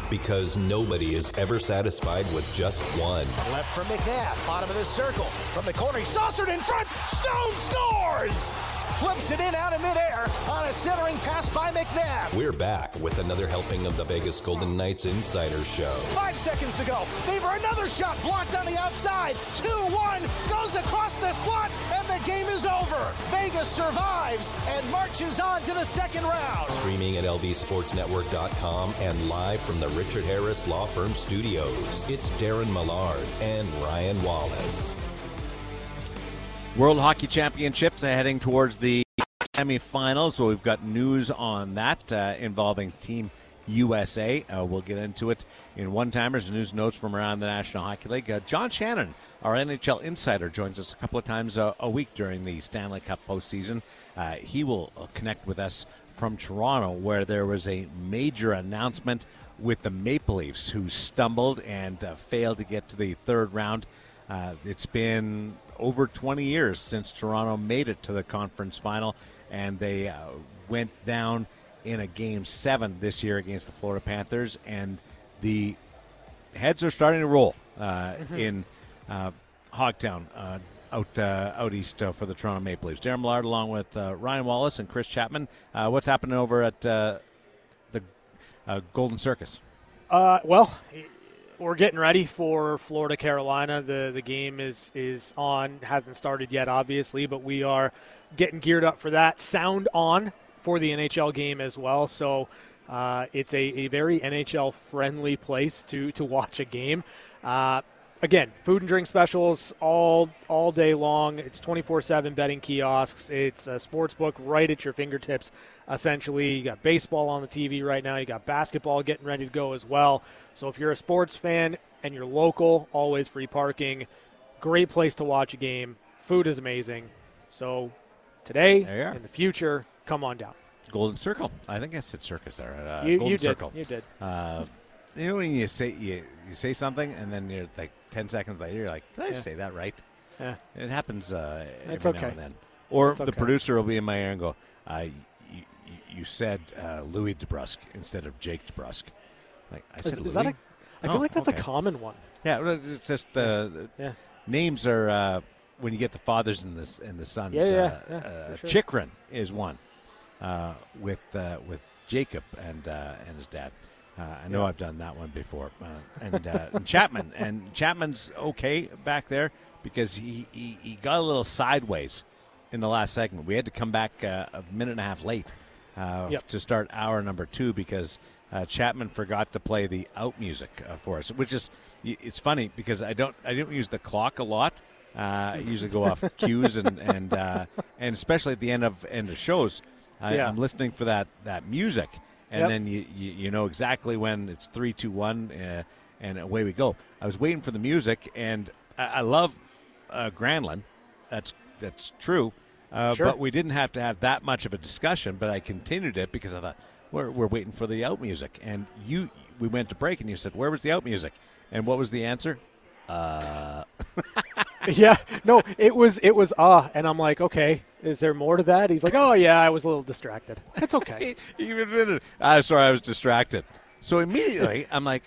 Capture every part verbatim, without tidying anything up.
Because nobody is ever satisfied with just one. Left from McNabb, bottom of the circle. From the corner, he saucered in front. Stone scores! Flips it in out of midair on a centering pass by McNabb. We're back with another helping of the Vegas Golden Knights Insider Show. Five seconds to go. Favor another shot blocked on the outside. two one goes across the slot, and the game is over. Vegas survives and marches on to the second round. Streaming at L V Sports Network dot com and live from the Richard Harris Law Firm Studios. It's Darren Millard and Ryan Wallace. World Hockey Championships are heading towards the semifinals, so we've got news on that uh, involving Team U S A. Uh, we'll get into it in one-timers, news notes from around the National Hockey League. Uh, John Shannon, our N H L insider, joins us a couple of times a, a week during the Stanley Cup postseason. Uh, he will uh, connect with us from Toronto, where there was a major announcement with the Maple Leafs, who stumbled and uh, failed to get to the third round. Uh, it's been over twenty years since Toronto made it to the conference final, and they uh, went down in a game seven this year against the Florida Panthers, and the heads are starting to roll uh, mm-hmm. in uh, Hogtown, uh, out uh, out east uh, for the Toronto Maple Leafs. Darren Millard along with uh, Ryan Wallace and Chris Chapman. Uh, what's happening over at uh, the uh, Golden Circus? Uh, well, we're getting ready for Florida Carolina. The the game is is on, hasn't started yet, obviously, but we are getting geared up for that. Sound on for the N H L game as well. So uh, it's a, a very N H L friendly place to to watch a game. Uh, again, food and drink specials all all day long. It's twenty-four seven betting kiosks. It's a sports book right at your fingertips, essentially. You got baseball on the T V right now. You got basketball getting ready to go as well. So if you're a sports fan and you're local, always free parking. Great place to watch a game. Food is amazing. So today, in the future, come on down. Golden Circle. I think I said circus there. Uh, you, Golden you did. Circle. You did. Uh, you know when you say you, you say something and then you're like ten seconds later you're like, did I yeah. say that right? Yeah. It happens uh, every it's okay. now and then. Or it's the okay. producer will be in my ear and go, uh, you, you said uh, Louis DeBrusque instead of Jake DeBrusque. Like I said, is, Louis. Is that a, I feel oh, like that's okay. a common one. Yeah, it's just uh, yeah. names are uh, when you get the fathers and the and the sons. Yeah, yeah, uh, yeah, uh, sure. Chikrin is one uh, with uh, with Jacob and uh, and his dad. Uh, I know yeah. I've done that one before. Uh, and, uh, and Chapman and Chapman's okay back there because he, he, he got a little sideways in the last segment. We had to come back uh, a minute and a half late uh, yep. to start hour number two because uh, Chapman forgot to play the out music uh, for us, which is it's funny because I don't I don't use the clock a lot. Uh, I usually go off cues and and uh, and especially at the end of end of shows, I, yeah. I'm listening for that that music, and yep. then you, you you know exactly when it's three, two, one, uh, and away we go. I was waiting for the music, and I, I love uh, Granlund. That's that's true, uh, sure. but we didn't have to have that much of a discussion. But I continued it because I thought we're we're waiting for the out music, and you we went to break, and you said where was the out music, and what was the answer? Uh. yeah, no, it was it was uh, and I'm like, okay, is there more to that? He's like, oh yeah, I was a little distracted. It's okay. He admitted, I'm sorry, I was distracted. So immediately, I'm like,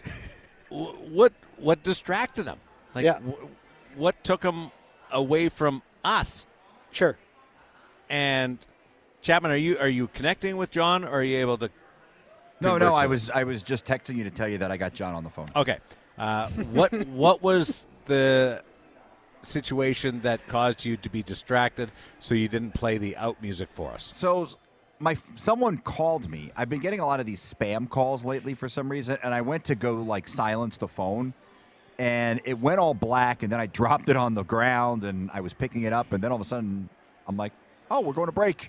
what what distracted him? Like, yeah. w- what took him away from us? Sure. And Chapman, are you are you connecting with John, or are you able to? No, no, I was I was just texting you to tell you that I got John on the phone. Okay. Uh, what what was the situation that caused you to be distracted so you didn't play the out music for us? So my someone called me. I've been getting a lot of these spam calls lately for some reason, and I went to go like silence the phone, and it went all black, and then I dropped it on the ground, and I was picking it up, and then all of a sudden I'm like, oh, we're going to break.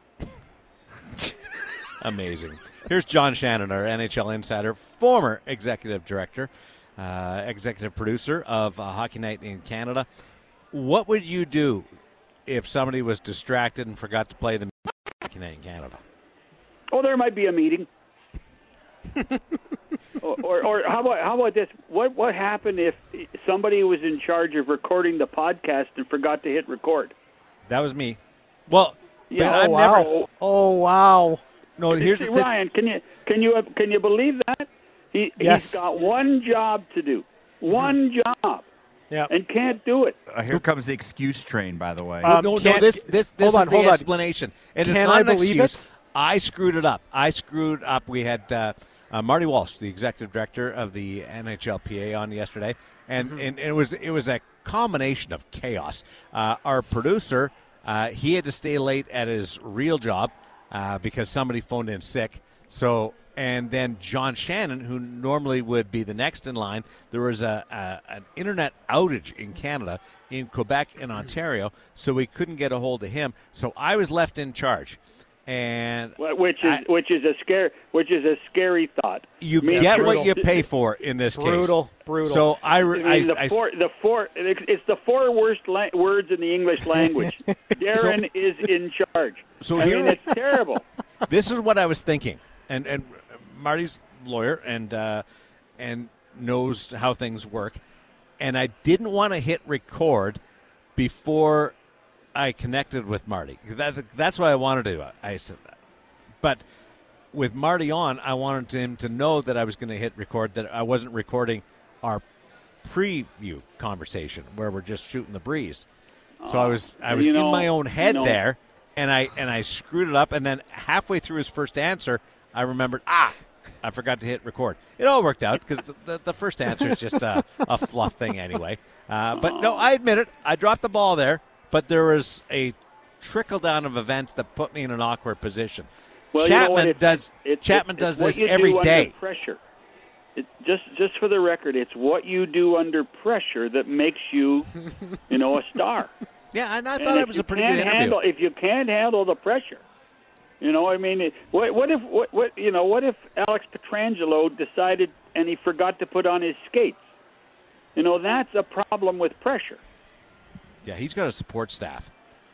Amazing. Here's John Shannon, our N H L insider, former executive director, uh, executive producer of uh, Hockey Night in Canada. What would you do if somebody was distracted and forgot to play the Hockey Night in Canada? Oh, there might be a meeting. or, or, or how about how about this? What what happened if somebody was in charge of recording the podcast and forgot to hit record? That was me. Well, yeah, but I'm oh, wow. never. Oh wow. No, here's the Ryan. Can you can you can you believe that He, Yes. He's got one job to do. One job. Yeah. And can't do it. Uh, here comes the excuse train, by the way. Um, no, no, can't- this this, this hold is on, the hold on. explanation. And it's Can not I an believe excuse. it? I screwed it up. I screwed up. We had uh, uh, Marty Walsh, the executive director of the N H L P A, on yesterday, and, Mm-hmm. and it was it was a combination of chaos. Uh, our producer, uh, he had to stay late at his real job uh, because somebody phoned in sick. So. And then John Shannon, who normally would be the next in line, there was a, a an internet outage in Canada, in Quebec and Ontario, so we couldn't get a hold of him. So I was left in charge, and Which is I- which is a scare which is a scary thought. you I mean, get brutal. what you pay for in this case. Brutal, brutal. So I, I re- mean, I, the I- four, the four, it's the four worst la- words in the English language. Darren is in charge. So I here- mean, it's terrible. this is what I was thinking, and and Marty's lawyer and uh, and knows how things work, and I didn't want to hit record before I connected with Marty. That, that's what I wanted to do. I said that, but with Marty on, I wanted him to know that I was going to hit record, that I wasn't recording our preview conversation where we're just shooting the breeze. So I was I was you know, in my own head you know. there, and I and I screwed it up. And then halfway through his first answer, I remembered, ah, I forgot to hit record. It all worked out because the, the, the first answer is just a, a fluff thing anyway. Uh, but no, I admit it. I dropped the ball there, but there was a trickle down of events that put me in an awkward position. Well, Chapman you know what? It's- does it's- Chapman it's does what this you every do under day. Pressure. It, just just for the record, it's what you do under pressure that makes you, you know, a star. Yeah, and I And thought if it was you a pretty can't good interview. handle, if you can't handle the pressure, you know, I mean, it, what, what if what, what you know, what if Alex Pietrangelo decided and he forgot to put on his skates? You know, that's a problem with pressure. Yeah, he's got a support staff.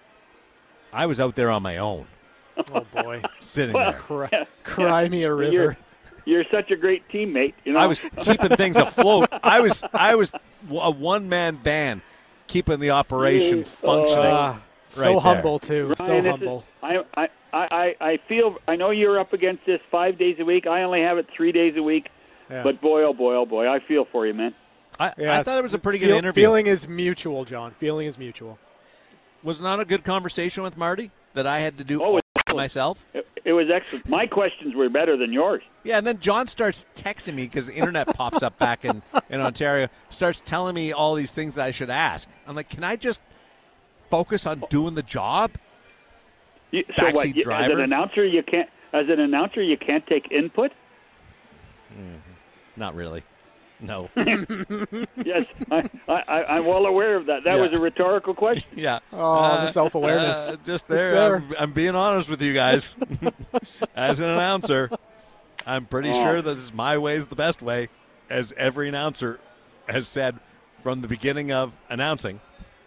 I was out there on my own, Oh, boy. sitting Well, there. Cry, cry me a river. You're, you're such a great teammate. You know, I was keeping things afloat. I was I was a one man band keeping the operation functioning. Ah, right so there. humble, too. so Ryan, this is- humble. I, I, I, I feel. I know you're up against this five days a week. I only have it three days a week. Yeah. But boy, oh boy, oh boy, I feel for you, man. I, Yeah, I thought it was a pretty feel- good interview. Feeling is mutual, John. Feeling is mutual. Was not a good conversation with Marty that I had to do Oh, all it- myself. It, it was excellent. My questions were better than yours. Yeah, and then John starts texting me because the internet pops up back in, in Ontario, starts telling me all these things that I should ask. I'm like, can I just focus on doing the job? You, so what? Backseat You, as driver? an announcer, you can't. As an announcer, you can't take input. Not really. No. Yes, I, I, I'm well aware of that. That Yeah. was a rhetorical question. Yeah. Oh, the self-awareness. uh, just It's there. there. I'm, I'm being honest with you guys. As an announcer, I'm pretty Oh. sure that is my way is the best way, as every announcer has said from the beginning of announcing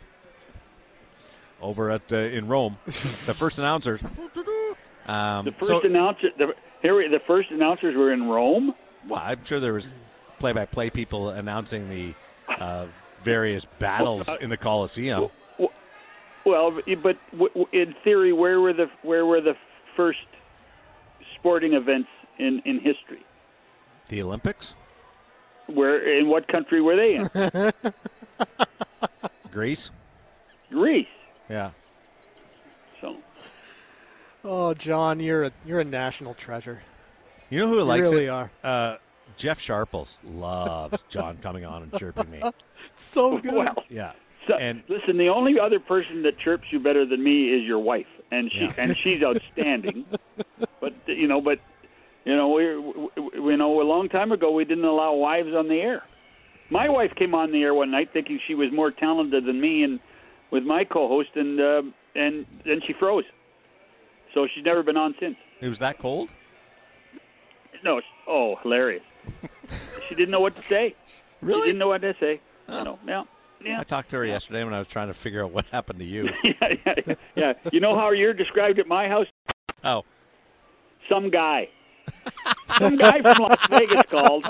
over at uh, in Rome. The first announcers. Um, The first so, announcer, the, here, we- the first announcers were in Rome. well, I'm sure there was play-by-play people announcing the uh, various battles in the Coliseum. Well, but w- w- in theory, where were the where were the first sporting events in, in history? The Olympics, Where in what country were they in? Greece. Greece. Yeah. So Oh, John, you're a you're a national treasure. You know who You likes really it? are. Uh, Jeff Sharples loves John coming on and chirping me. So good. well. Yeah. So, And listen, the only other person that chirps you better than me is your wife, and she Yeah. and she's outstanding. But you know, but you know, we, we you know, a long time ago we didn't allow wives on the air. My wife came on the air one night thinking she was more talented than me, and with my co-host, and uh, and then she froze. So she's never been on since. it was that cold? No, it's- oh, hilarious. She didn't know what to say. Really? She didn't know what to say. You know, yeah, yeah. I talked to her yesterday when I was trying to figure out what happened to you. yeah, yeah, yeah. You know how you're described at my house? Oh, Some guy. Some guy from Las Vegas called.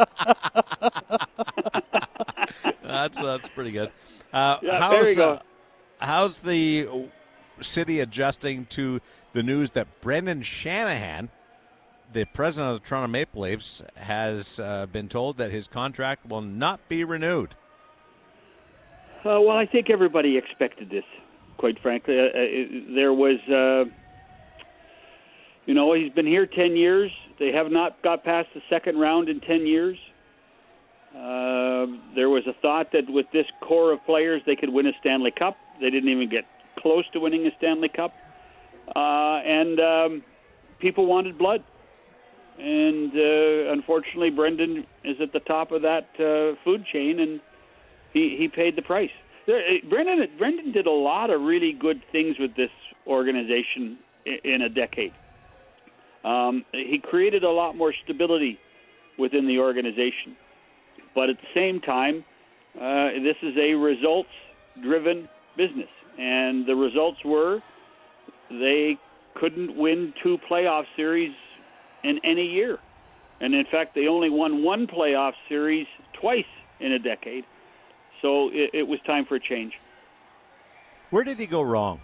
that's that's pretty good. Uh, Yeah, how's, there you go. Uh, how's the city adjusting to the news that Brendan Shanahan the president of the Toronto Maple Leafs has uh, been told that his contract will not be renewed. Uh, well, I think everybody expected this, quite frankly. Uh, it, there was, uh, you know, he's been here ten years. They have not got past the second round in ten years. Uh, there was a thought that with this core of players, they could win a Stanley Cup. They didn't even get close to winning a Stanley Cup. Uh, and um, people wanted blood. And uh, unfortunately, Brendan is at the top of that uh, food chain, and he, he paid the price. There, Brendan, Brendan did a lot of really good things with this organization in, in a decade. Um, he created a lot more stability within the organization. But at the same time, uh, this is a results-driven business. And the results were they couldn't win two playoff series in any year. And in fact, they only won one playoff series twice in a decade. So it, it was time for a change. Where did he go wrong?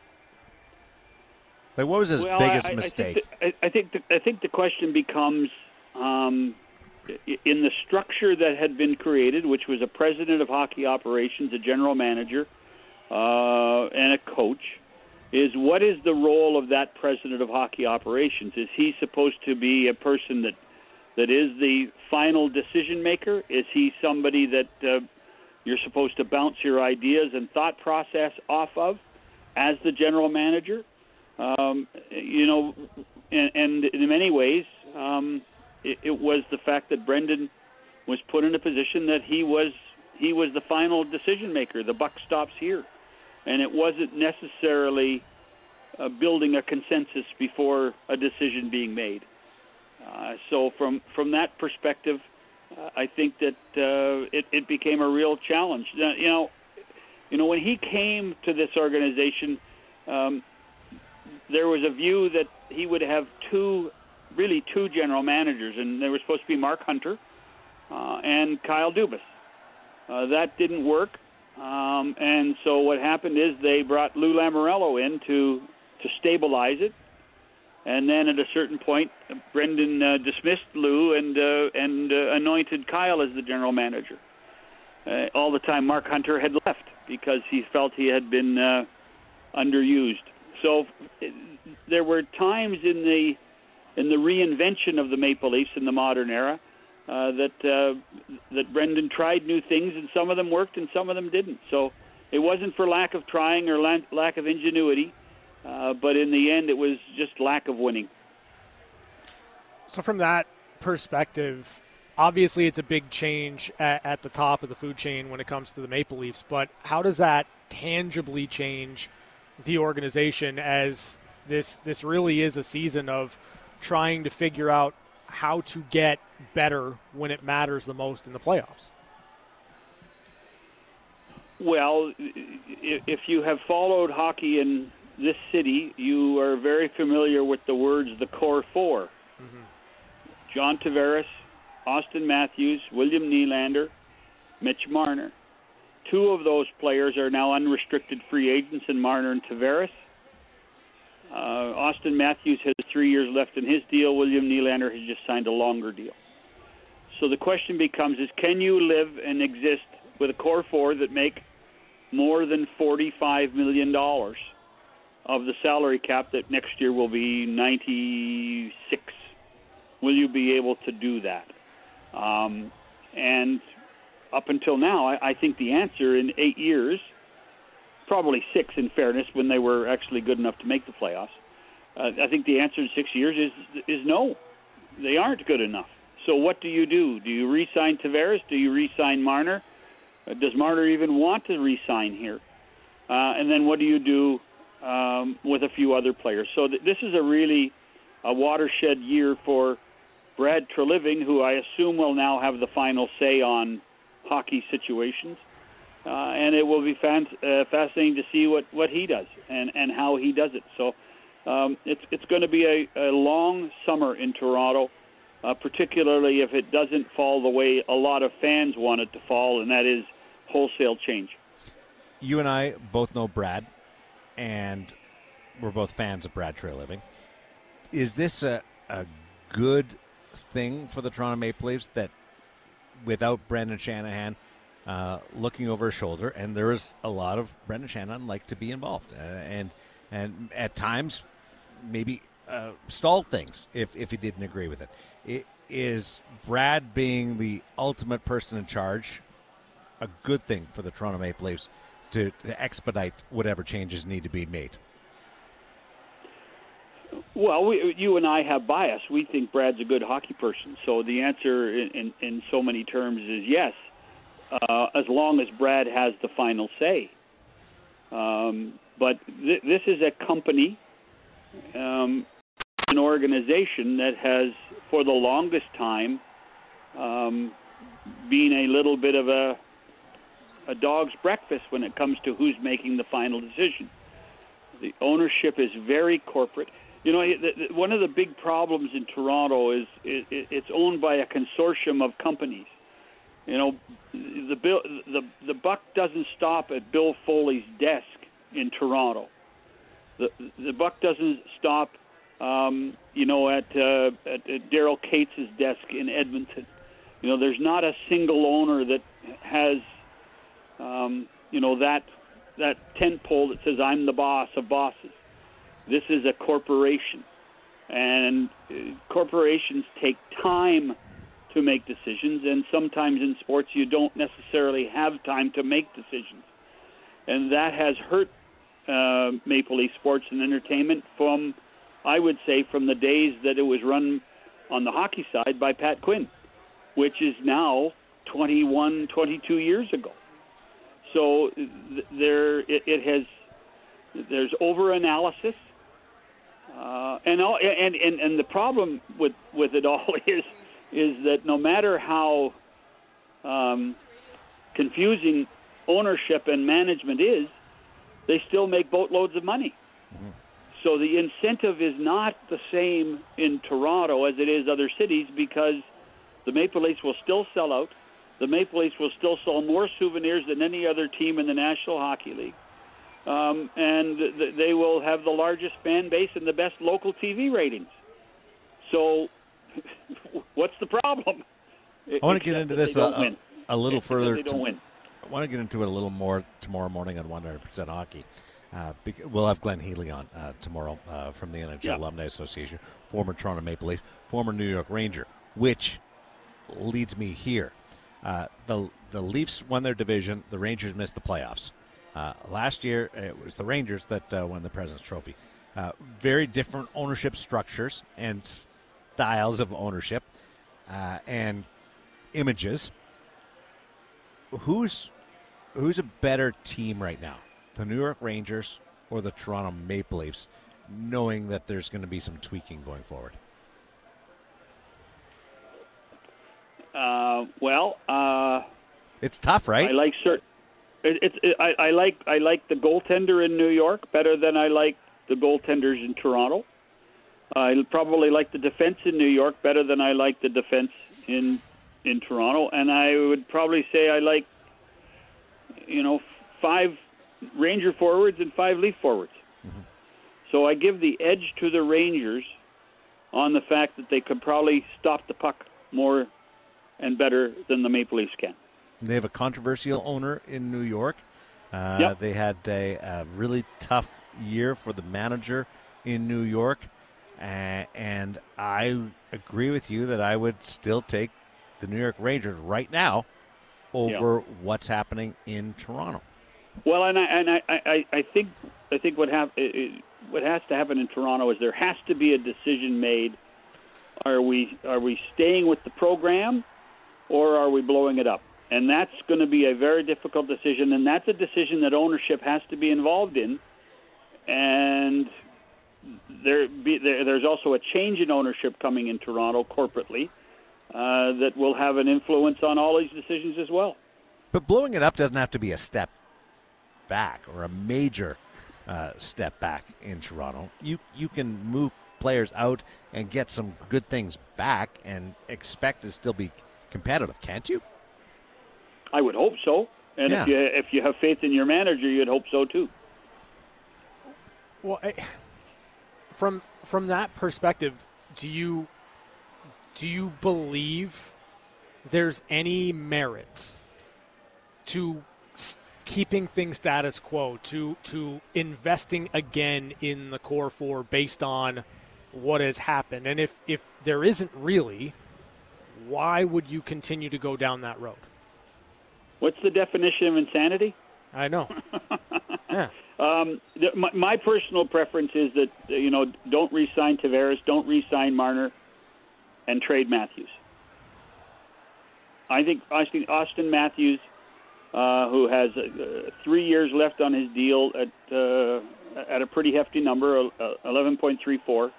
Like, what was his well, biggest I, mistake? I think, the, I, I, think the, I think the question becomes, um, in the structure that had been created, which was a president of hockey operations, a general manager, uh, and a coach, is what is the role of that president of hockey operations? Is he supposed to be a person that that is the final decision maker? Is he somebody that uh, you're supposed to bounce your ideas and thought process off of as the general manager? Um, you know, and, and in many ways, um, it, it was the fact that Brendan was put in a position that he was he was the final decision maker. The buck stops here. And it wasn't necessarily uh, building a consensus before a decision being made. Uh, so from from that perspective, uh, I think that uh, it, it became a real challenge. Uh, you know, you know when he came to this organization, um, there was a view that he would have two, really two general managers, and they were supposed to be Mark Hunter uh, and Kyle Dubas. Uh, that didn't work. Um, and so what happened is they brought Lou Lamoriello in to to stabilize it, and then at a certain point, Brendan uh, dismissed Lou and uh, and uh, anointed Kyle as the general manager. Uh, all the time, Mark Hunter had left because he felt he had been uh, underused. So it, there were times in the in the reinvention of the Maple Leafs in the modern era. Uh, that uh, that Brendan tried new things, and some of them worked and some of them didn't. So it wasn't for lack of trying or la- lack of ingenuity, uh, but in the end it was just lack of winning. So from that perspective, obviously it's a big change at, at the top of the food chain when it comes to the Maple Leafs, but how does that tangibly change the organization as this this really is a season of trying to figure out how to get better when it matters the most in the playoffs? Well, if you have followed hockey in this city, you are very familiar with the words the core four. Mm-hmm. John Tavares, Austin Matthews, William Nylander, Mitch Marner. Two of those players are now unrestricted free agents in Marner and Tavares. Uh, Austin Matthews has three years left in his deal. William Nylander has just signed a longer deal. So the question becomes is can you live and exist with a core four that make more than forty-five million dollars of the salary cap that next year will be ninety-six? Will you be able to do that? Um, and up until now, I, I think the answer in eight years, probably six in fairness, when they were actually good enough to make the playoffs. Uh, I think the answer in six years is is no. They aren't good enough. So what do you do? Do you re-sign Tavares? Do you re-sign Marner? Uh, does Marner even want to re-sign here? Uh, and then what do you do um, with a few other players? So th- this is a really a watershed year for Brad Treliving, who I assume will now have the final say on hockey situations. Uh, and it will be fan- uh, fascinating to see what, what he does and, and how he does it. So um, it's it's going to be a, a long summer in Toronto, uh, particularly if it doesn't fall the way a lot of fans want it to fall, and that is wholesale change. You and I both know Brad, and we're both fans of Brad Treliving. Is this a, a good thing for the Toronto Maple Leafs that without Brendan Shanahan uh, looking over his shoulder, and there is a lot of Brendan Shanahan like to be involved, uh, and and at times maybe uh, stall things if, if he didn't agree with it. It is Brad being the ultimate person in charge a good thing for the Toronto Maple Leafs to, to expedite whatever changes need to be made? Well, we, you and I have bias. We think Brad's a good hockey person. So the answer in, in, in so many terms is yes, uh, as long as Brad has the final say. Um, but th- this is a company, um, an organization that has, for the longest time, um, been a little bit of a, a dog's breakfast when it comes to who's making the final decision. The ownership is very corporate. You know, the, the, one of the big problems in Toronto is it, it, it's owned by a consortium of companies. You know, the, bill, the the buck doesn't stop at Bill Foley's desk in Toronto. The the buck doesn't stop, um, you know, at, uh, at, at Daryl Cates' desk in Edmonton. You know, there's not a single owner that has, um, you know, that that tent pole that says I'm the boss of bosses. This is a corporation, and corporations take time to make decisions, and sometimes in sports you don't necessarily have time to make decisions. And that has hurt uh, Maple Leaf Sports and Entertainment from, I would say, from the days that it was run on the hockey side by Pat Quinn, which is now twenty-one, twenty-two years ago. So th- there it, it has, there's over-analysis. Uh, and, all, and and and the problem with, with it all is is that no matter how um, confusing ownership and management is, they still make boatloads of money. Mm-hmm. So the incentive is not the same in Toronto as it is other cities, because the Maple Leafs will still sell out. The Maple Leafs will still sell more souvenirs than any other team in the National Hockey League. Um, and th- they will have the largest fan base and the best local T V ratings. So what's the problem? I want to get into this a, a, a little Except further. They don't to, win. I want to get into it a little more tomorrow morning on one hundred percent Hockey. Uh, we'll have Glenn Healy on uh, tomorrow uh, from the N H L yeah. Alumni Association, former Toronto Maple Leaf, former New York Ranger, which leads me here. Uh, the the Leafs won their division. The Rangers missed the playoffs. Uh, last year, it was the Rangers that uh, won the President's Trophy. Uh, very different ownership structures and styles of ownership uh, and images. Who's who's a better team right now, the New York Rangers or the Toronto Maple Leafs, knowing that there's going to be some tweaking going forward? Uh, well, uh, it's tough, right? I like certain. It, it's it, I, I like I like the goaltender in New York better than I like the goaltenders in Toronto. I probably like the defense in New York better than I like the defense in in Toronto, and I would probably say I like, you know, five Ranger forwards and five Leaf forwards. Mm-hmm. So I give the edge to the Rangers on the fact that they could probably stop the puck more and better than the Maple Leafs can. They have a controversial owner in New York. Uh, yep. They had a, a really tough year for the manager in New York. Uh, and I agree with you that I would still take the New York Rangers right now over yep. what's happening in Toronto. Well, and I and I, I, I think I think what hap- what has to happen in Toronto is there has to be a decision made. Are we are we staying with the program, or are we blowing it up? And that's going to be a very difficult decision, and that's a decision that ownership has to be involved in. And there, be, there there's also a change in ownership coming in Toronto corporately uh, that will have an influence on all these decisions as well. But blowing it up doesn't have to be a step back or a major uh, step back in Toronto. You you can move players out and get some good things back and expect to still be competitive, can't you? I would hope so, and yeah. if you if you have faith in your manager, you'd hope so too. Well, I, from from that perspective, do you do you believe there's any merit to s- keeping things status quo, to to investing again in the core four based on what has happened? And if, if there isn't really, why would you continue to go down that road? What's the definition of insanity? I know. Yeah. Um, the, my, my personal preference is that, you know, don't re-sign Tavares, don't re-sign Marner, and trade Matthews. I think Austin, Austin Matthews, uh, who has uh, three years left on his deal at uh, at a pretty hefty number, uh, eleven point three four.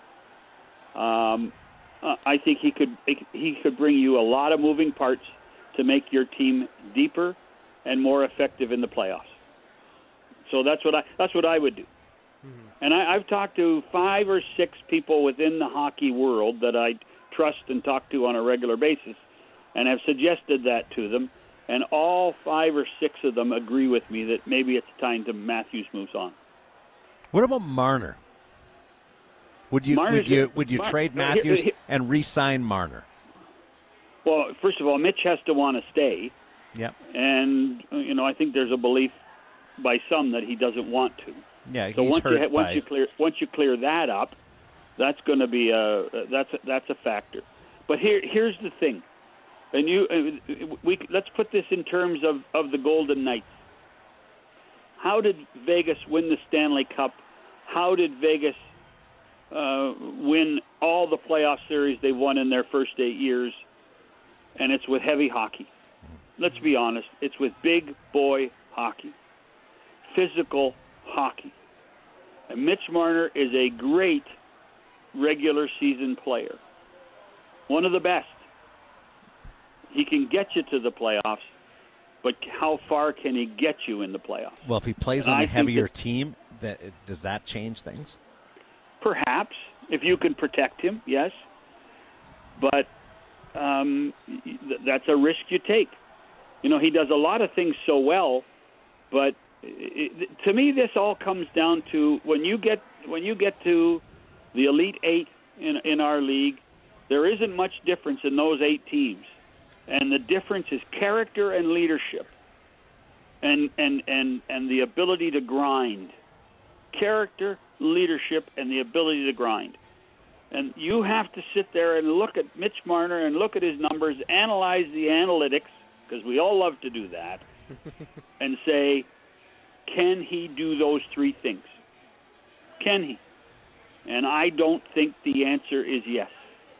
Um, uh, I think he could he could bring you a lot of moving parts to make your team deeper and more effective in the playoffs. So that's what I that's what I would do. Mm-hmm. And I, I've talked to five or six people within the hockey world that I trust and talk to on a regular basis, and have suggested that to them. And all five or six of them agree with me that maybe it's time to Matthews moves on. What about Marner? Would you Marner's, would you would you Mar- trade here- Matthews here- and re-sign Marner? Well, first of all, Mitch has to want to stay. Yep. And you know, I think there's a belief by some that he doesn't want to. Yeah, so he's once hurt you once by... you clear once you clear that up, that's going to be a that's a, that's a factor. But here here's the thing, and you we let's put this in terms of, of the Golden Knights. How did Vegas win the Stanley Cup? How did Vegas uh, win all the playoff series they won in their first eight years? And it's with heavy hockey. Let's be honest. It's with big boy hockey, physical hockey. And Mitch Marner is a great regular season player, one of the best. He can get you to the playoffs, but how far can he get you in the playoffs? Well, if he plays And on I a think heavier that- team, that does that change things? Perhaps, if you can protect him, yes. But um, th- that's a risk you take. You know, he does a lot of things so well, but it, to me, this all comes down to when you get when you get to the Elite Eight in in our league, there isn't much difference in those eight teams, and the difference is character and leadership, and and and and the ability to grind. Character, leadership, and the ability to grind. And you have to sit there and look at Mitch Marner and look at his numbers, analyze the analytics, because we all love to do that, and say, can he do those three things? Can he? And I don't think the answer is yes.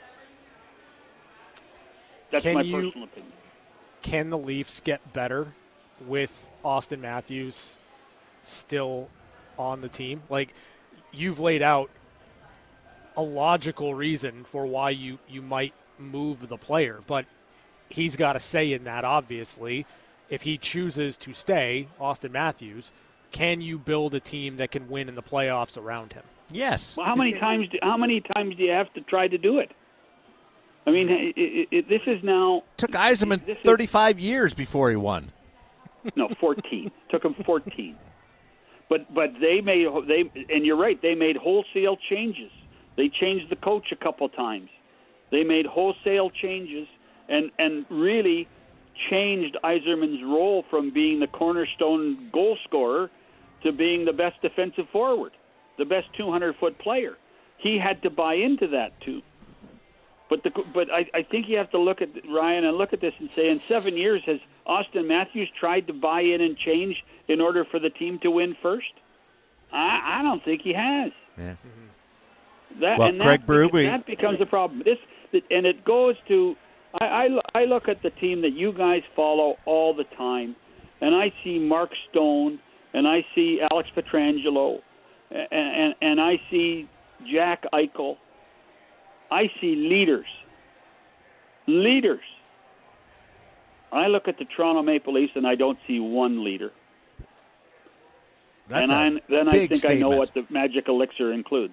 That's Can my you- personal opinion. Can the Leafs get better with Austin Matthews still on the team? Like, you've laid out a logical reason for why you, you might move the player, but he's got a say in that, obviously. If he chooses to stay, Austin Matthews, can you build a team that can win in the playoffs around him? Yes. Well, how many times? Do, how many times do you have to try to do it? I mean, it, it, it, this is now. Took Yzerman this is- thirty-five years before he won. No, fourteen. Took him fourteen. But but they made they and you're right. They made wholesale changes. They changed the coach a couple times. They made wholesale changes and and really changed Yzerman's role from being the cornerstone goal scorer to being the best defensive forward, the best two hundred foot player. He had to buy into that too. But the but I, I think you have to look at Ryan and look at this and say, in seven years, has Austin Matthews tried to buy in and change in order for the team to win first? I, I don't think he has. Yeah. That, Well, and Craig that, Berube- that becomes a problem. This and it goes to I, I, I look at the team that you guys follow all the time, and I see Mark Stone, and I see Alex Pietrangelo, and and, and I see Jack Eichel. I see leaders. Leaders. I look at the Toronto Maple Leafs, and I don't see one leader. That's and a I, then I big think I know statement. what the magic elixir includes.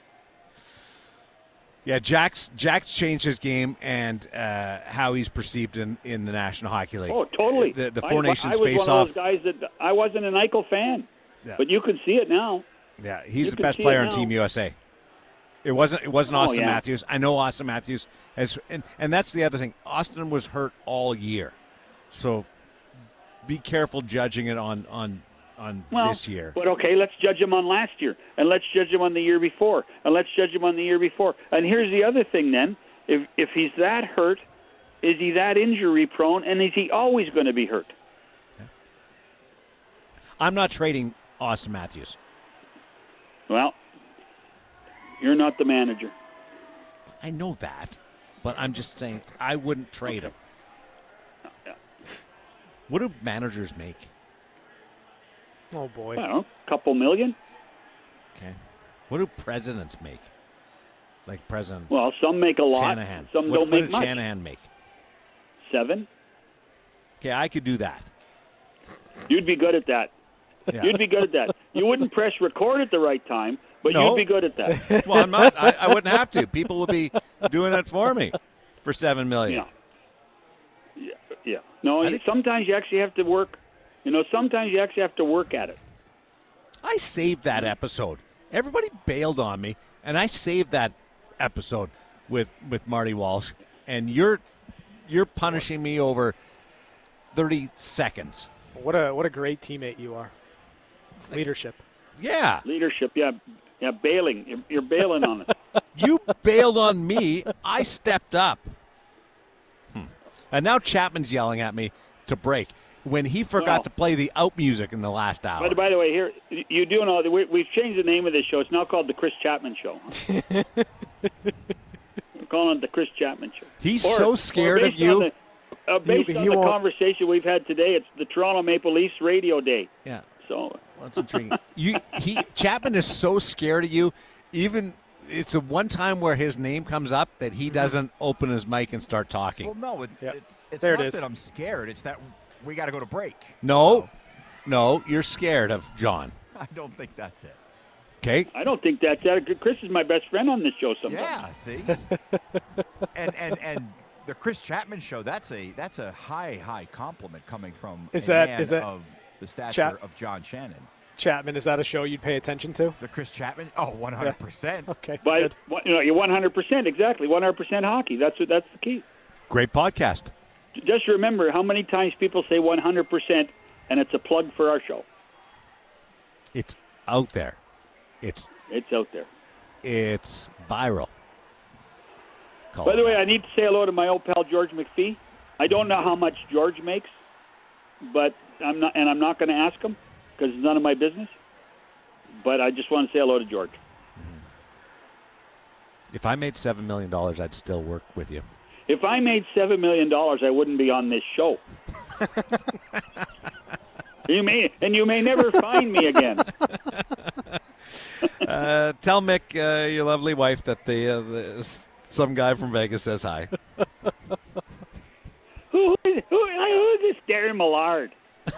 Yeah, Jack's Jack's changed his game and uh, how he's perceived in, in the National Hockey League. Oh, totally. The, the Four I, Nations I was face one off. of those guys that I wasn't an Eichel fan, Yeah. but you can see it now. Yeah, you he's the can best see player it on now. Team U S A. It wasn't. It wasn't Oh, Austin yeah. Matthews. I know Austin Matthews has, and and that's the other thing. Austin was hurt all year, so be careful judging it on on on Well, this year. But okay, let's judge him on last year, and let's judge him on the year before, and let's judge him on the year before. And here's the other thing then. If if he's that hurt, is he that injury prone, and is he always going to be hurt? I'm not trading Austin Matthews. Well, you're not the manager. I know that, but I'm just saying I wouldn't trade him. What do managers make? Oh, boy. I don't know, a couple million? Okay. What do presidents make? Like President Well, some make a lot. Shanahan. Some what, don't what make did much. Shanahan make? Seven? Okay, I could do that. You'd be good at that. Yeah. You'd be good at that. You wouldn't press record at the right time, but No. you'd be good at that. Well, I'm not. I, I wouldn't have to. People would be doing it for me for seven million. Yeah. Yeah. Yeah. No, I think- sometimes you actually have to work. You know, sometimes you actually have to work at it. I saved that episode. Everybody bailed on me, and I saved that episode with with Marty Walsh. And you're you're punishing me over thirty seconds. What a what a great teammate you are. It's leadership. Yeah, Leadership, yeah, yeah, bailing. You're, you're bailing on it. you bailed on me. I stepped up. Hmm. And now Chapman's yelling at me to break when he forgot Well- to play the out music in the last hour. By, by the way, here you do know that we, we've changed the name of this show. It's now called the Chris Chapman Show. We're calling it the Chris Chapman Show. He's Or- so or scared of based you. on the- uh, based He- on he the won't- conversation we've had today, it's the Toronto Maple Leafs Radio Day. Yeah. So That's intriguing. you, he Chapman is so scared of you. Even it's a one time where his name comes up that he doesn't open his mic and start talking. Well, no, it, Yep. it's it's There it not is. that I'm scared. It's that we got to go to break. No, no, you're scared of John. I don't think that's it. Okay, I don't think that's that. Chris is my best friend on this show. Sometimes. Yeah, see, and and and the Chris Chapman Show. That's a that's a high high compliment coming from Is a that- man is that of the stature Chap- of John Shannon. Chapman, is that a show you'd pay attention to? The Chris Chapman. Oh, one hundred percent. Okay, But good. what- you know, you're one hundred percent exactly one hundred percent hockey. That's what that's the key. great podcast. Just remember how many times people say one hundred percent, and it's a plug for our show. It's out there. It's It's out there. it's viral. Call By the it way, that. I need to say hello to my old pal George McPhee. I don't know how much George makes, but I'm not, and I'm not going to ask him because it's none of my business. But I just want to say hello to George. if I made seven million dollars, I'd still work with you. If I made seven million dollars, I wouldn't be on this show. you may, and you may never find me again. Uh, tell Mick, uh, your lovely wife, that the, uh, the some guy from Vegas says hi. Who is who, who is this Darren Millard?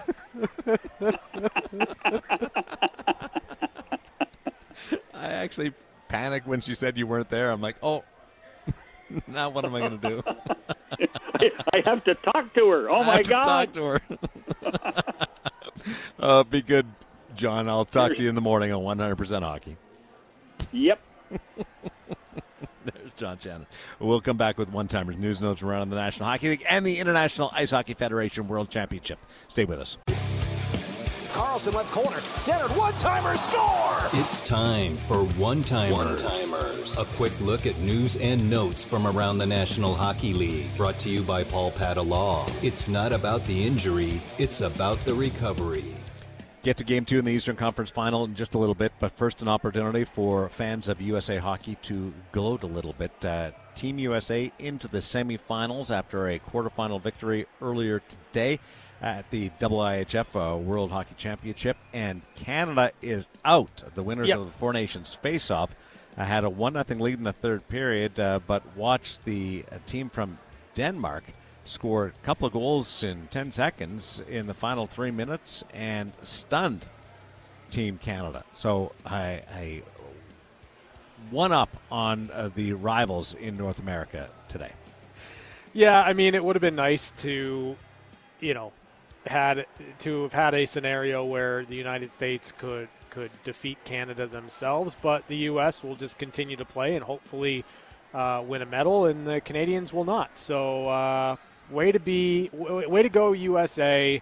I actually panicked when she said you weren't there. I'm like, oh, now what am I going to do? I have to talk to her. Oh I my have to God! talk to her. uh, be good, John. I'll talk to you in the morning on one hundred percent Hockey. Yep. There's John Shannon. We'll come back with one-timers, news notes around the National Hockey League and the International Ice Hockey Federation World Championship. Stay with us. Carlson left corner, centered, one-timer, score! It's time for One-Timers. One-Timers. A quick look at news and notes from around the National Hockey League. Brought to you by Paul Pata Law. It's not about the injury, it's about the recovery. Get to game two in the Eastern Conference Final in just a little bit, but first an opportunity for fans of U S A Hockey to gloat a little bit. Uh, Team U S A into the semifinals after a quarterfinal victory earlier today at the I I H F uh, World Hockey Championship, and Canada is out. The winners Yep. of the Four Nations face-off uh, had a one nothing lead in the third period, uh, but watched the uh, team from Denmark scored a couple of goals in ten seconds in the final three minutes and stunned Team Canada. So I, I one up on uh, the rivals in North America today. Yeah, I mean, it would have been nice to, you know, had to have had a scenario where the United States could could defeat Canada themselves. But the U S will just continue to play and hopefully uh, win a medal, and the Canadians will not. So uh, way to be, w- way to go, U S A,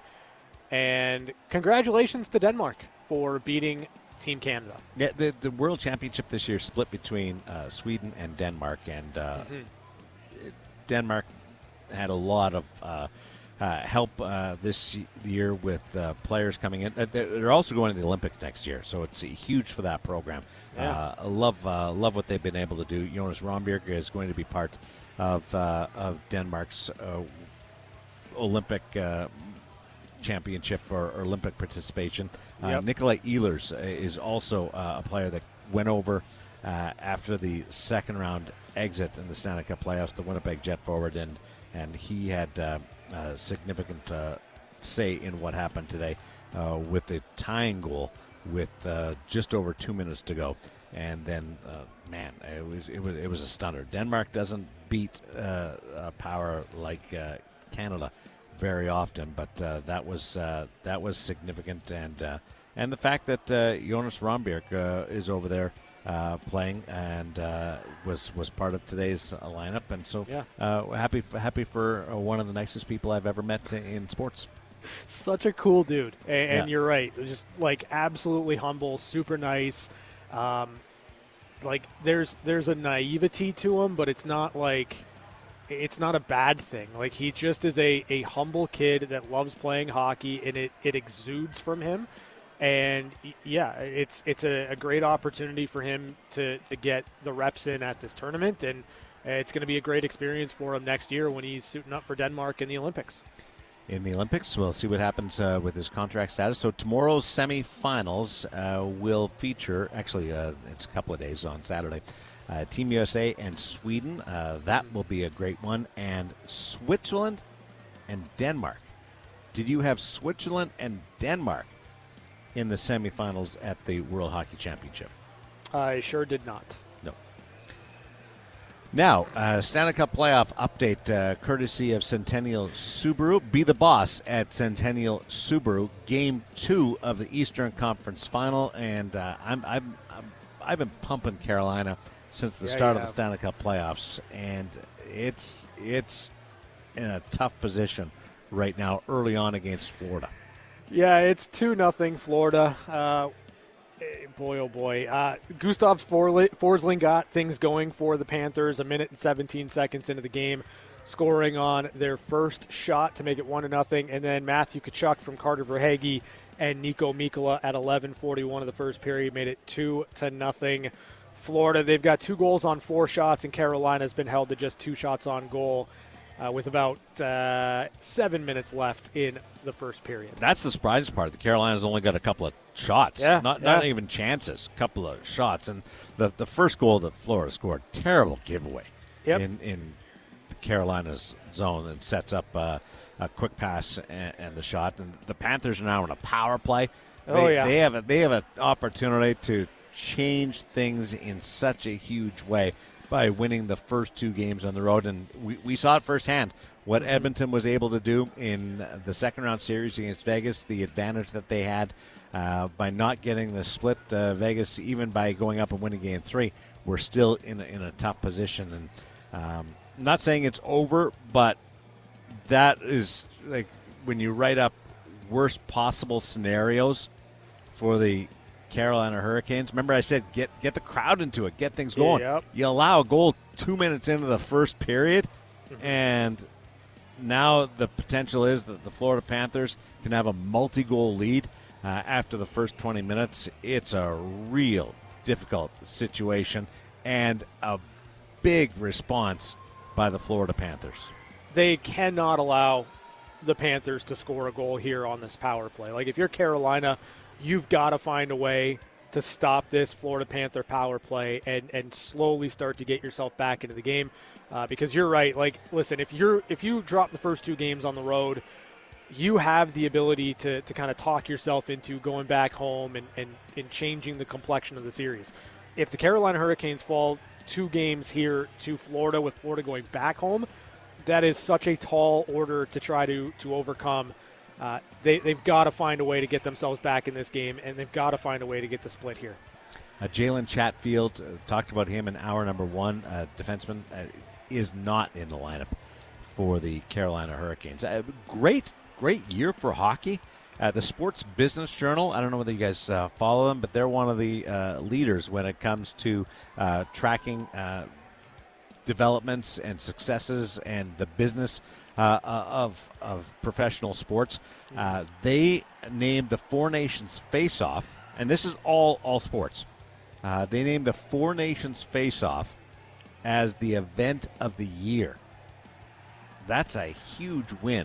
and congratulations to Denmark for beating Team Canada. Yeah, the, the World Championship this year split between uh, Sweden and Denmark, and uh, mm-hmm. Denmark had a lot of uh, uh, help uh, this year with uh, players coming in. Uh, they're also going to the Olympics next year, so it's huge for that program. Yeah. Uh, I love uh, love what they've been able to do. Jonas Rønbjerg is going to be part of uh, of Denmark's uh, Olympic uh, championship or, or Olympic participation. Uh, yep. Nikolai Ehlers is also uh, a player that went over uh, after the second round exit in the Stanley Cup playoffs, the Winnipeg Jet forward, and and he had uh, a significant uh, say in what happened today uh, with the tying goal with uh, just over two minutes to go. And then, uh, man, it was, it was it was a stunner. Denmark doesn't beat uh, a power like uh, Canada very often, but uh, that was uh, that was significant, and uh, and the fact that uh, Jonas Rønbjerg uh, is over there uh, playing and uh, was was part of today's uh, lineup, and so yeah. uh, happy happy for uh, one of the nicest people I've ever met in sports. Such a cool dude, and, yeah. and you're right, just like absolutely humble, super nice. Um, like there's there's a naivety to him, but it's not like. It's not a bad thing. Like, he just is a, a humble kid that loves playing hockey, and it, it exudes from him. And, yeah, it's it's a, a great opportunity for him to, to get the reps in at this tournament, and it's going to be a great experience for him next year when he's suiting up for Denmark in the Olympics. In the Olympics, we'll see what happens uh, with his contract status. So tomorrow's semifinals uh, will feature, actually, uh, it's a couple of days on Saturday, Uh, Team U S A and Sweden. Uh, that will be a great one. And Switzerland and Denmark. Did you have Switzerland and Denmark in the semifinals at the World Hockey Championship? I sure did not. No. Now, uh, Stanley Cup playoff update uh, courtesy of Centennial Subaru. Be the boss at Centennial Subaru. Game two of the Eastern Conference Final. And uh, I'm, I'm, I'm, I've been pumping Carolina since the yeah, start of have. the Stanley Cup playoffs, and it's it's in a tough position right now early on against Florida. Yeah, it's two nothing Florida. Uh, boy, oh boy. Uh, Gustav Forsling got things going for the Panthers a minute and seventeen seconds into the game, scoring on their first shot to make it one to nothing, and then Matthew Tkachuk from Carter Verhaeghe and Nico Mikkola at eleven forty-one of the first period made it two to nothing. Florida, they've got two goals on four shots, and Carolina's been held to just two shots on goal uh, with about uh, seven minutes left in the first period. That's the surprising part. The Carolinas only got a couple of shots, yeah, not yeah. not even chances, a couple of shots. And the, the first goal that Florida scored, terrible giveaway yep. in, in the Carolinas zone, and sets up uh, a quick pass and, and the shot. And the Panthers are now in a power play. They, oh, yeah. They have, a, they have an opportunity to change things in such a huge way by winning the first two games on the road, and we, we saw it firsthand what Edmonton was able to do in the second round series against Vegas, the advantage that they had uh, by not getting the split. uh, Vegas, even by going up and winning game three, were still in a, in a tough position. And um, I'm not saying it's over, but that is like when you write up worst possible scenarios for the Carolina Hurricanes. Remember I said get get the crowd into it, get things going. Yep. You allow a goal two minutes into the first period, mm-hmm. and now the potential is that the Florida Panthers can have a multi-goal lead uh, after the first twenty minutes. It's a real difficult situation and a big response by the Florida Panthers. They cannot allow the Panthers to score a goal here on this power play. Like, if you're Carolina, you've got to find a way to stop this Florida Panther power play and, and slowly start to get yourself back into the game. Uh, because you're right. Like, listen, if you're if you drop the first two games on the road, you have the ability to, to kind of talk yourself into going back home and, and, and changing the complexion of the series. If the Carolina Hurricanes fall two games here to Florida with Florida going back home, that is such a tall order to try to, to overcome. uh, they, they've got to find a way to get themselves back in this game, and they've got to find a way to get the split here. Uh, Jalen Chatfield, uh, talked about him in hour number one, uh, defenseman, uh, is not in the lineup for the Carolina Hurricanes. Uh, great, great year for hockey. Uh, the Sports Business Journal, I don't know whether you guys uh, follow them, but they're one of the uh, leaders when it comes to uh, tracking uh, developments and successes and the business uh, of, of professional sports. Uh, they named the Four Nations Face-Off, and this is all, all sports. Uh, they named the Four Nations Face-Off as the event of the year. That's a huge win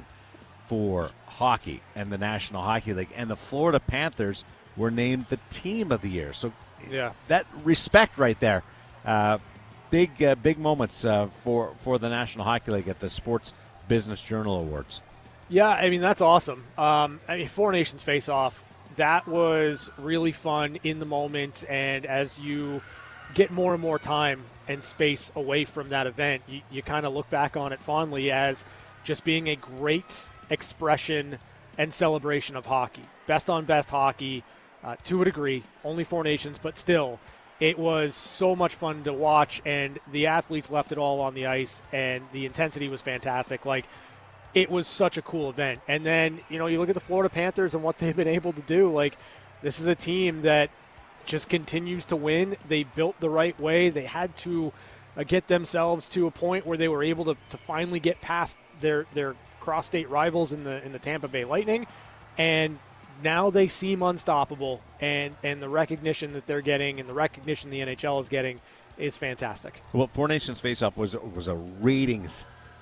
for hockey and the National Hockey League. And the Florida Panthers were named the team of the year. So yeah, that respect right there. Uh, big uh, big moments uh, for, for the National Hockey League at the Sports Business Journal Awards. Yeah, I mean, that's awesome. Um, I mean, Four Nations Face-Off, that was really fun in the moment. And as you get more and more time and space away from that event, you, you kind of look back on it fondly as just being a great expression and celebration of hockey. Best on best hockey, uh, to a degree, only Four Nations, but still, it was so much fun to watch, and the athletes left it all on the ice, and the intensity was fantastic. Like, it was such a cool event. And then, you know, you look at the Florida Panthers and what they've been able to do. Like, this is a team that just continues to win. They built the right way. They had to uh, get themselves to a point where they were able to, to finally get past their their cross-state rivals in the in the Tampa Bay Lightning, and now they seem unstoppable. And and the recognition that they're getting and the recognition the N H L is getting is fantastic. Well, Four Nations Face-Off was was a ratings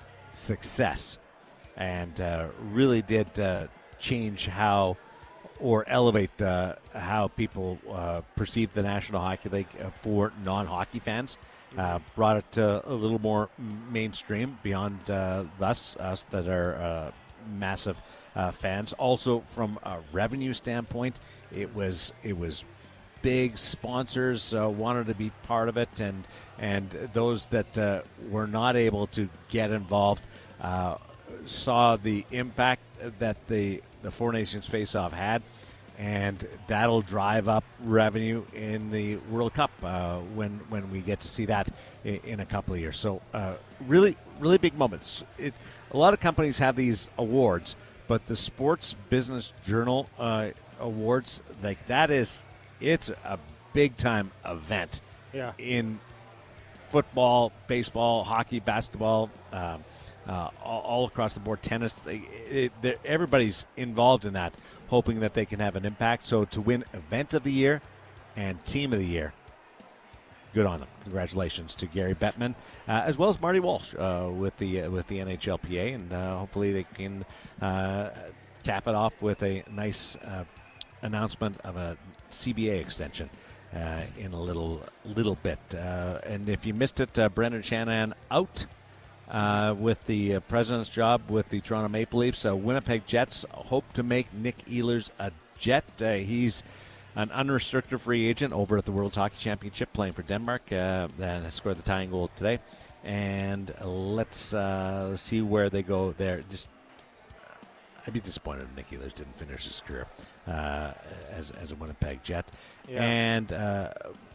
success, and uh, really did uh, change how or elevate uh, how people uh, perceive the National Hockey League uh, for non-hockey fans. Uh, brought it uh, a little more mainstream beyond uh, us, us that are uh, massive uh, fans. Also, from a revenue standpoint, it was it was big. Sponsors uh, wanted to be part of it, and and those that uh, were not able to get involved uh, saw the impact that the the Four Nations Face-Off had. And that'll drive up revenue in the World Cup uh, when when we get to see that in, in a couple of years. So uh, really, really big moments. It, a lot of companies have these awards, but the Sports Business Journal uh, Awards, like that is, it's a big time event. Yeah. In football, baseball, hockey, basketball, um, uh, all, all across the board, tennis. It, it, everybody's involved in that, hoping that they can have an impact. So to win Event of the Year and Team of the Year, good on them. Congratulations to Gary Bettman, uh, as well as Marty Walsh uh, with the uh, with the N H L P A, and uh, hopefully they can uh, cap it off with a nice uh, announcement of a C B A extension uh, in a little little bit. Uh, and if you missed it, uh, Brendan Shanahan out. Uh, with the uh, president's job with the Toronto Maple Leafs. Uh, Winnipeg Jets hope to make Nick Ehlers a Jet. Uh, he's an unrestricted free agent over at the World Hockey Championship playing for Denmark. Uh, and scored the tying goal today. And let's uh, see where they go there. Just, I'd be disappointed if Nick Ehlers didn't finish his career uh, as, as a Winnipeg Jet. Yeah. And uh,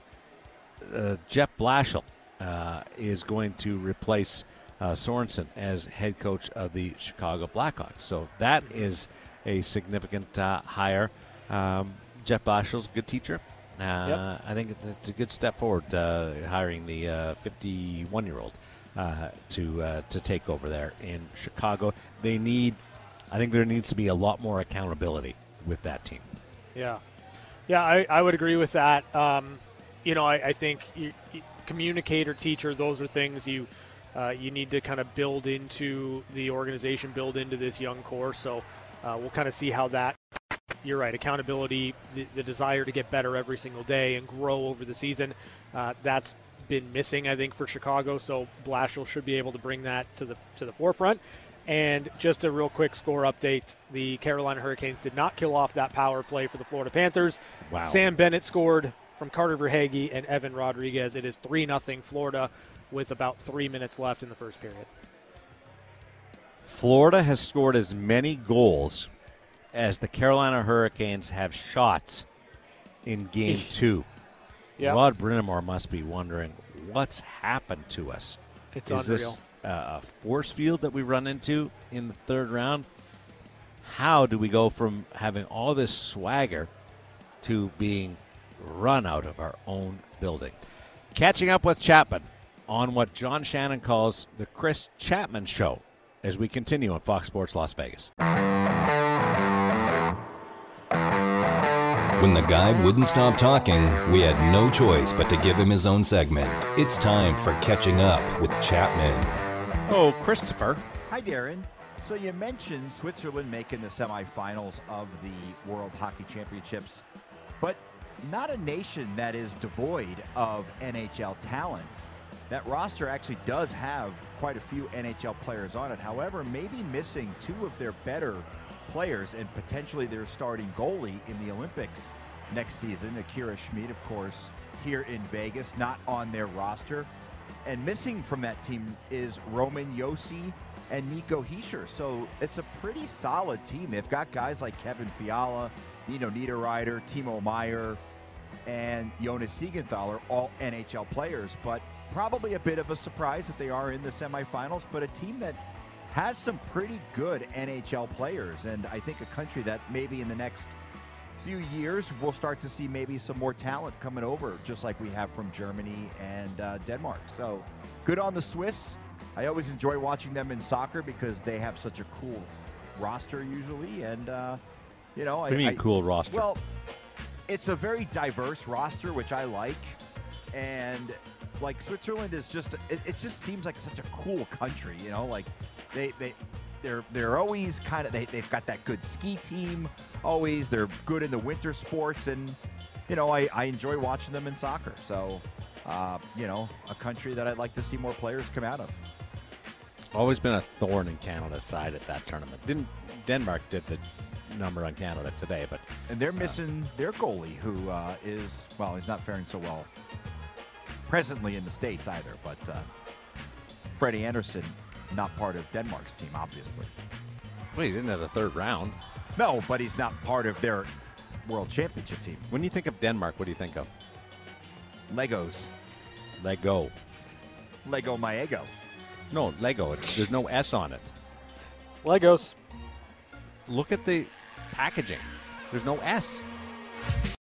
uh, Jeff Blashill uh, is going to replace Uh, Sorensen as head coach of the Chicago Blackhawks. So that is a significant uh, hire. Um, Jeff Blashill's a good teacher. Uh, yep. I think it's a good step forward uh, hiring the uh, fifty-one-year-old uh, to uh, to take over there in Chicago. They need, I think there needs to be a lot more accountability with that team. Yeah. Yeah, I, I would agree with that. Um, you know, I, I think you, you, communicator, teacher, those are things you – Uh, you need to kind of build into the organization, build into this young core. So uh, we'll kind of see how that, you're right, accountability, the, the desire to get better every single day and grow over the season, uh, that's been missing, I think, for Chicago. So Blashill should be able to bring that to the to the forefront. And just a real quick score update, the Carolina Hurricanes did not kill off that power play for the Florida Panthers. Wow. Sam Bennett scored from Carter Verhaeghe and Evan Rodriguez. It is three nothing Florida with about three minutes left in the first period. Florida has scored as many goals as the Carolina Hurricanes have shots in game two. Yep. Rod Brind'Amour must be wondering what's happened to us. It's Is unreal. this uh, a force field that we run into in the third round? How do we go from having all this swagger to being run out of our own building? Catching up with Chapman on what John Shannon calls the Chris Chapman Show as we continue on Fox Sports Las Vegas. When the guy wouldn't stop talking, we had no choice but to give him his own segment. It's time for Catching Up with Chapman. Oh, Christopher. Hi, Darren. So you mentioned Switzerland making the semifinals of the World Hockey Championships, but not a nation that is devoid of N H L talent. That roster actually does have quite a few N H L players on it. However, maybe missing two of their better players and potentially their starting goalie in the Olympics next season. Akira Schmid, of course, here in Vegas, not on their roster. And missing from that team is Roman Josi and Nico Hischier. So it's a pretty solid team. They've got guys like Kevin Fiala, Nino Niederreiter, Timo Meier, and Jonas Siegenthaler, all N H L players. But probably a bit of a surprise that they are in the semifinals, but a team that has some pretty good N H L players, and I think a country that maybe in the next few years we'll start to see maybe some more talent coming over, just like we have from Germany and uh, Denmark. So good on the Swiss. I always enjoy watching them in soccer because they have such a cool roster usually, and uh, you know, What do I you mean I, cool roster? Well, it's a very diverse roster, which I like, and like Switzerland is just it, it just seems like such a cool country, you know, like they they they're they're always kind of they, they've got that good ski team always. They're good in the winter sports, and you know, I, I enjoy watching them in soccer. So uh, you know, a country that I'd like to see more players come out of. Always been a thorn in Canada's side at that tournament. Didn't Denmark did the number on Canada today, but And they're missing uh, their goalie, who uh, is well, he's not faring so well presently in the States either. But uh, Freddie Anderson, not part of Denmark's team, obviously. well, he's into the third round. No, but he's not part of their World Championship team. When you think of Denmark, what do you think of? Legos. Lego. Lego my ego. No, Lego. It's, there's no S on it. Legos. Look at the packaging. There's no S.